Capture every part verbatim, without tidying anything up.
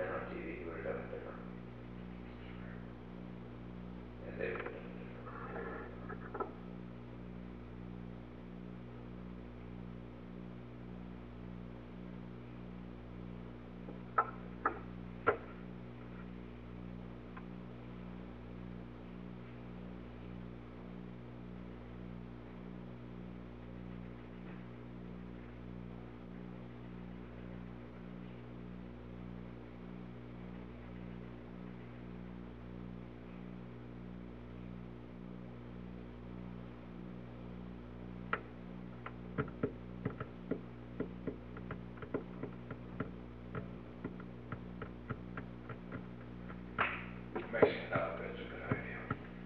been on T V, he would have done it different. And they would have done it different. Mixing it up is a good idea.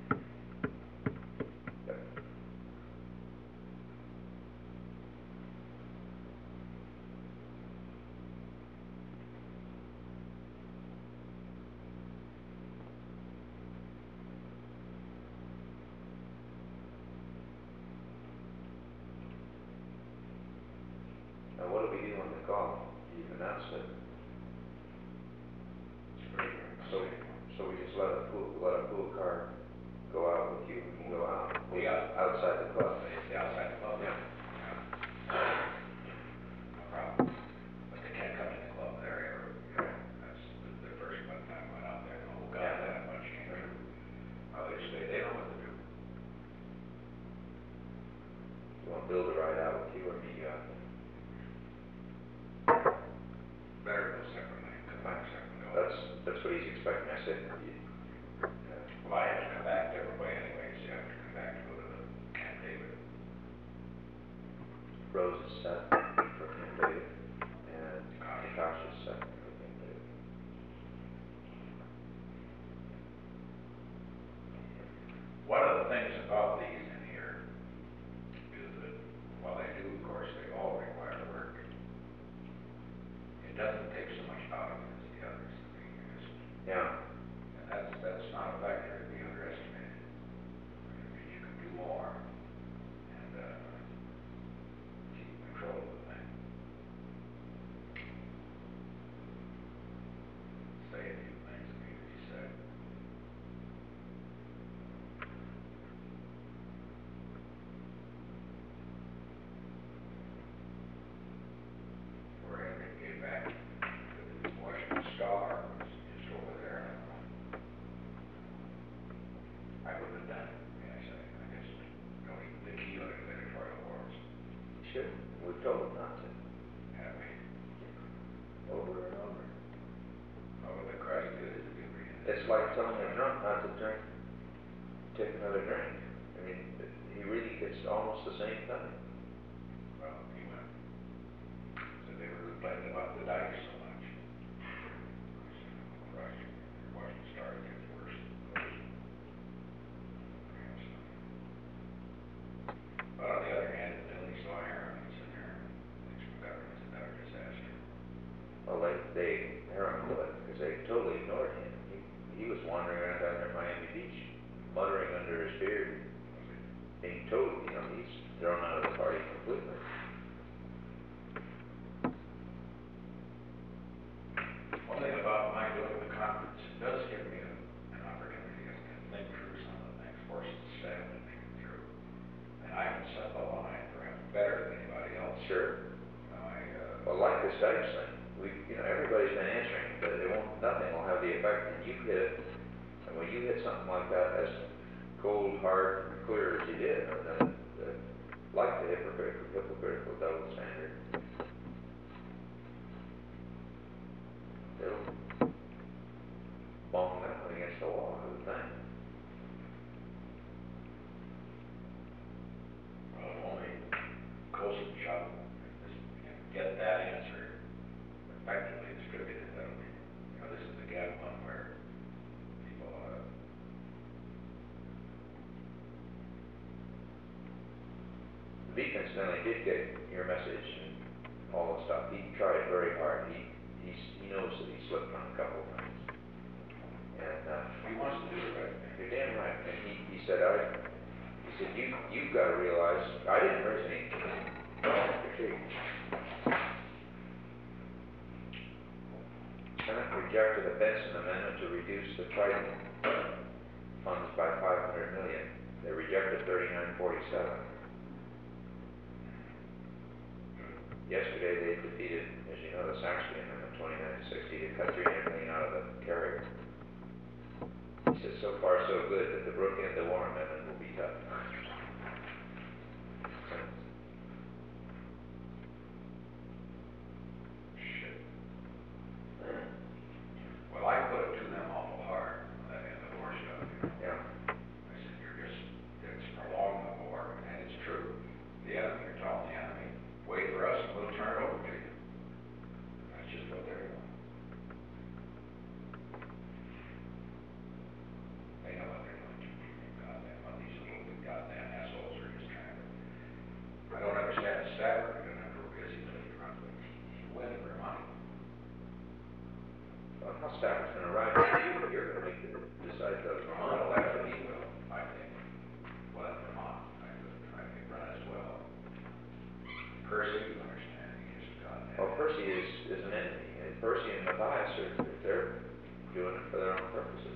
Yep. Now, what do we do on the call? You've announced it. So, so we just let a pool, let a pool car go out with you when you go out? Yeah. Outside the club? The outside the club? Yeah. Yeah. No problem. But they can't come in the club area, or, you know, that's the, the first one time I went out there, and oh, God, Yeah. that much came through. Obviously, they know what to do. You want Bill to ride out with you or meet you out there? Better go separately, come back separately. That's, that's what he's expecting. I said, you, uh, Well, I have to come back different way anyways. You have to come back to go to the Camp David. Rose is set for Camp David, and Akash is set for Camp David. One of the things about these in here is that while they do, of course, they all require work, it doesn't take so much out of it as the others. I mean, you just, Yeah. and that's, that's not a factor to be underestimated. I mean, you can do more and uh, keep control of the thing. Say a few things that need to be said. For him to get back to the Washington Star was just over there. I wouldn't have done it. I mean, I said, I just don't even think he ought to get editorial awards. You should. We've told him not to. Have we? Over and over. Oh, but the credit good is a good reason. It's like telling a drunk not to drink, take another drink. I mean, he really gets almost the same thing. Well, he went, said they were complaining about the dikes so much. I said, oh, right, Washington Star gets worse than those. Yes. But on the other hand, until he saw Aaron, he said, Aaron, thanks for government, it's another disaster. Well, they, they, Aaron would, because they totally ignored him. He, he was wandering around down there in Miami Beach, muttering under his beard, being totally, you know, he's thrown out of the party completely. One thing about my doing the conference, it does give me a, an opportunity to think through some of the things Forsyth said and think it through. And I haven't set the line perhaps better than anybody else. Sure. I, uh, Well, like this Dykes thing, we, you know, everybody's been answering, but it won't, nothing will have the effect, and you hit it, and when you hit something like that, as cold, hard, and clear as you did, then, uh, like the hypocritical, hypocritical double standard, it'll bong down against the wall, I would think. well, if only Colson shop this, can get that answer effectively distributed, that'll be, you know, this is again one where people, uh, The beef incidentally did get your message and all the stuff. He tried very hard. He he's, he knows that he slipped on a couple of things. And uh, he wants to do the right thing. you're damn right. And he, he said, I he said, you you've got to realize I didn't raise any critique. Senate rejected rejected a Benson amendment to reduce the Triton funds by five hundred million. They rejected thirty-nine forty-seven. Yesterday they defeated, as you know, the Saxby amendment twenty-nine sixty to cut three hundred million out of the carrier. He says, so far so good, that the Brook and the Warren amendment will be tough. Shit. Well, I put it to them awful hard, that end of war stuff, you know. Yeah. I said, you're just, it's prolonging the war, and it's true. The enemy, you're telling the enemy, wait for us and we'll turn it over to you. That's just what they're doing. They know what they're doing. Goddamn, what these little goddamn assholes are just trying to. I don't understand Stafford, I don't know because he's really run, but he went for money. Well, how Stafford's gonna ride, you, you're gonna make the, decide the Vermont Vermont will election. actually, will, I think. Well, that's Vermont, I think, I think run as well. Percy, you understand, he just goddamn. Well, Percy is, is an enemy, and Percy and Matthias are, they're doing it for their own purposes.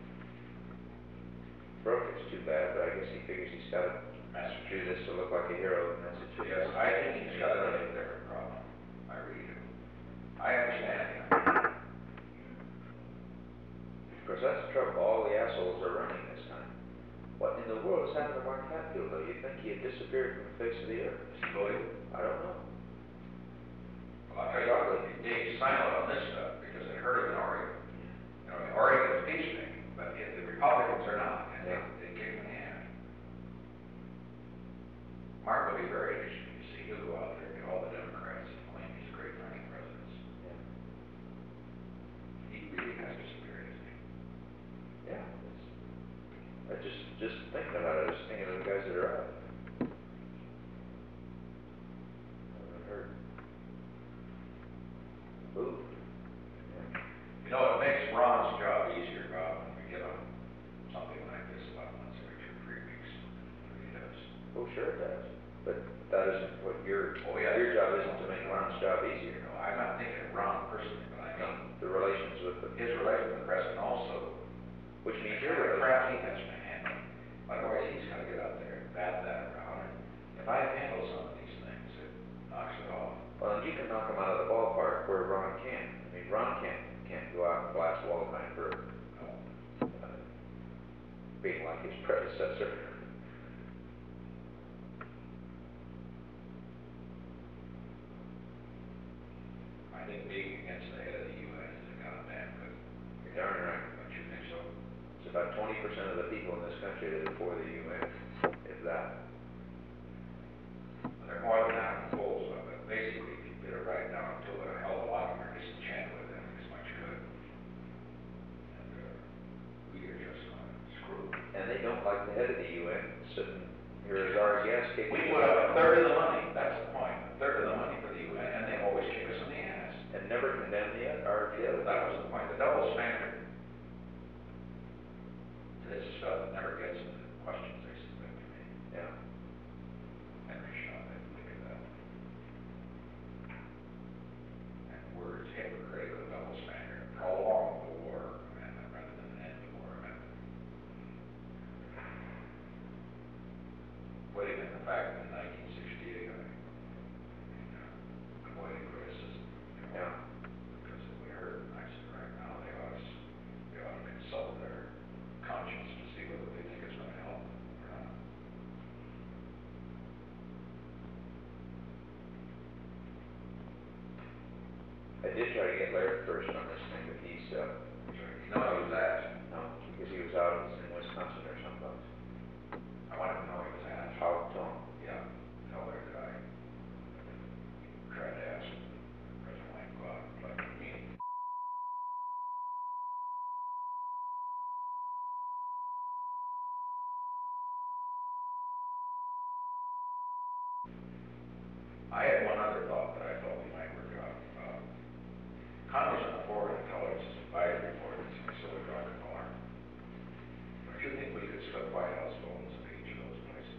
Brooke is too bad, but I guess he figures he's gotta do this to look like a hero in Massachusetts. Yes, I think he's got a really different problem. I really do. I understand him. Of course, that's the trouble, all the assholes are running this time. What in the world has happened to Mark Hatfield, though? You'd think he had disappeared from the face of the earth. Is he voting? I don't know. Well, I'll tell you what, he being silent on this stuff because it hurt him in Oregon. You know, Oregon is peace making, but the the Republicans are not, and they, Yeah. they kick him in the ass. Mark will be very interesting. You see, he'll go out there and get all the Democrats and claim he's a great friend of the president's. Yeah. He really has disappeared, isn't he? Yeah. It's, I just, just thinking about it, I was thinking of the guys that are out. I haven't heard. Ooh. Yeah. You know, it makes Ron's job easier, Bob, when we get on something like this about once every two, three weeks. It really does. Oh, sure it does. But that isn't what your, Oh, yeah. your job isn't to make Ron's job easier. You know, I'm not thinking of Ron personally, but I No, mean, the relations with the, his relation with the president also. which means The your kind of relations. crap he has been handling. Otherwise, he's gotta get out there and bat that around, and if I handle some of these things, it knocks it off. Well, and you can knock him out of the ballpark where Ron can't. I mean, Ron can't, can't go out and blast Waldheim for uh, being like his predecessor. I think being against the head of the U N is a goddamn good. You're darn right. Don't you think so? It's about twenty percent of the people in this country that are for the U N, if that. They're more than that in the polls, though, but basically, if you get it right down to it, a hell of a lot of them are disenchanted with them as much good. And, uh, we are just uh, screwed. And they don't like the head of the U N sitting here as our guest. kicking We us put up a out. third of the money, that's the point, a third of the money for the U N, and they always kick us in the ass. And never condemn the, our, the other. That was the point, the double standard. This is stuff that never gets into the questions they submit to me. Yeah. Henry Shaw, I think of that. And the words hypocritical double standard, prolong the war amendment rather than end the war amendment. Putting in the fact that in nineteen sixty-eight, I, uh, avoided criticism. You know, Yeah. because if we heard, I said, right now, they ought to, s- they ought to consult their conscience to see whether they think it's gonna help or not. I did try to get Larry first on this thing, but he's, uh, You know, he was asked, no, because he was out in Wisconsin or someplace. I wanted to know he was asked. How to him. Yeah, tell her that I tried to ask President Wayne to go out and play a meeting. I had one other thought that I thought we might work out. Uh, Congressman Ford Intelligence Advisory Board is in Silver Bar. Don't you think we could slip White House phones in each of those places?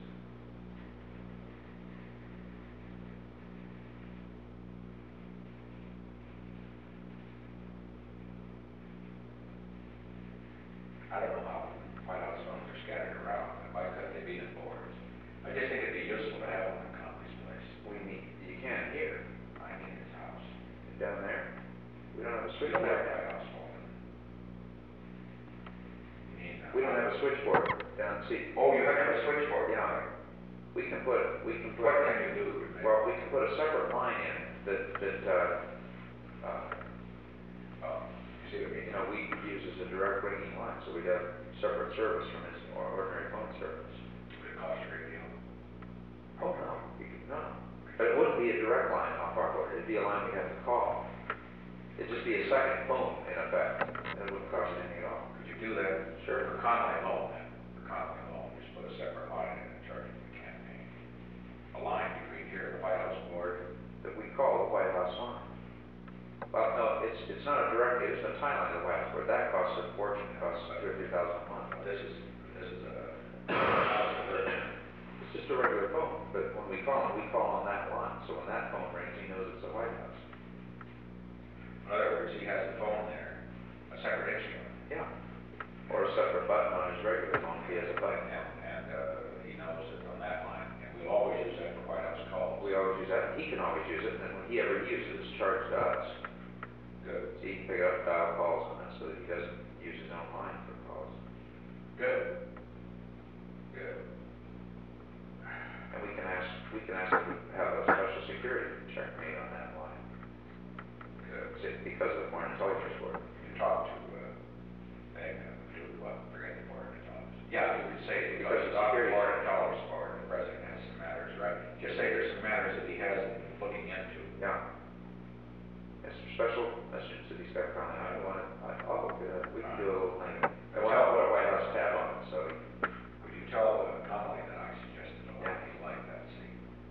switchboard. don't have White House phone. You need, uh, We don't have a switchboard down, see. Oh, you have a switchboard? Yeah. We can put, we can put. What can you do to make? Well, we can put a separate line in that, that, uh, uh, Oh, you see what I mean? you know, we use as a direct ringing line, so we'd have separate service from his or- ordinary phone service. Would it cost a great deal? Oh, no, you could, no. But it wouldn't be a direct line off our board, it'd be a line we'd have to call. It'd just be a second phone in effect, and it wouldn't cost anything at all. Could you do that? Sure. For Conway alone, then, for Conway alone, just put a separate line in and charge them the campaign. A line between here and the White House board. That we call the White House line. Well, no, it's, it's not a direct, it's a tie line to the White House board, that costs a fortune, it costs two or three thousand a month. This is, this is a, It's just a regular phone, but when we call him, we call on that line, so when that phone rings, he knows it's the White House. in other words, he has a phone there, a separate instrument. Yeah. Or a separate button on his regular phone, if he has a button. And, and, uh, he knows it on that line, and we'll always use that for White House calls. We always use that, and he can always use it, and then when he ever uses it, it's charged to us. Good, So he can pick up dial calls on that, so that he doesn't use his own line for calls. good, good. And we can ask, we can ask him to have a special security check made on that line, Good. see, because of the foreign intelligence board. You talk to, uh, Agnew, do what, forget the foreign intelligence. Yeah, you could say, Because because of it's on the security. foreign intelligence board, the president has some matters, right? Just say there's some matters that he has looking into. Yeah. It's a special message that he's got coming, I want it, I- I'll look at it, we can do a little thing. I want to put a White House tab on it, so. Would you tell uh, Connolly that I suggested a lot Yeah. of people like that, see?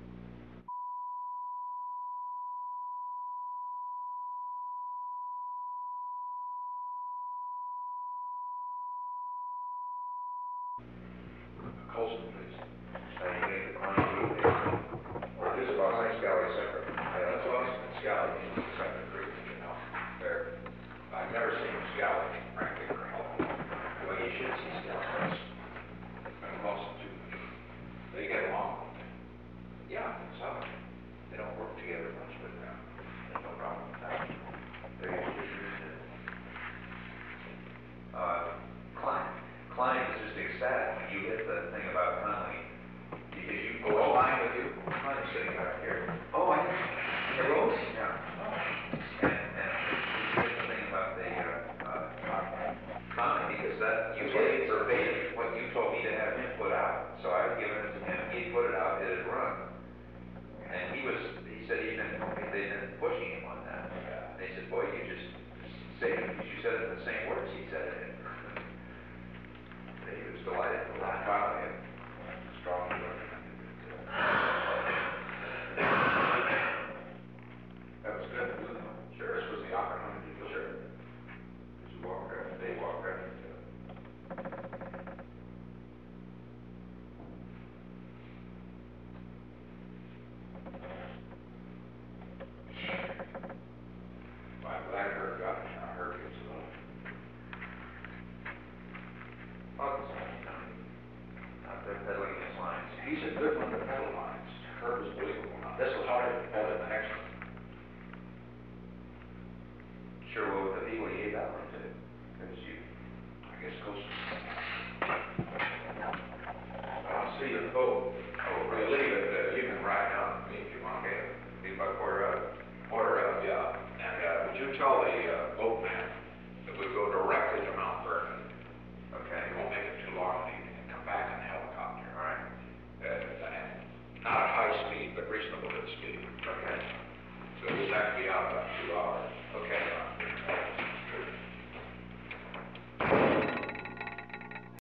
Colson, please. I think we need the client to do it. Or just about Mike Scally separate. Yeah, That's that's what awesome. Scally needs to set the creek, you know, there. I've never seen Scally, frankly, for help. Well, you should see Scally. And Colson too. They get along. Yeah, so, they don't work together much, but, uh, there's no problem with that. They're used to it. Uh, Klein, Klein is just ecstatic when you hit the thing about Conley, because you. Oh, is Klein with you? Klein is sitting back here. Oh, I, the Rose? Yeah. And, and you hit the thing about the, uh, uh, Conley, because that, you hit verbatim what you told me to have him put out. So I've given it to him, he put it out, it had run. And he was, he said he'd been, they'd been pushing him on that. And they said, boy, you just say it, because you said it in the same words he said it in. He was delighted with that. Connolly had strongly recommended it. uh, That was good to do, though. Sure. This was the opportunity to do it. Sure. Just walk right, they walk right into it. Well, I'm glad Herb got it, now Herb gets a little. Oh, it's, you know, out there peddling his lines. He's a good one to peddle lines. Herb is believable now. This was harder to peddle than the next one. Sure, well, with the people you gave that one to, because you, I guess goes. I'll see you vote. Oh, we'll leave it, uh, you can ride down with me if you want. Okay, be about quarter out. Order up, yeah. And, uh, would you tell the, uh, boatman that we go directly to Mount Vernon? Okay. It won't make it too long, and he can come back in a helicopter. All right. Uh, and not at high speed, but reasonable good speed. Okay. So we'll have to be out about two hours. Okay.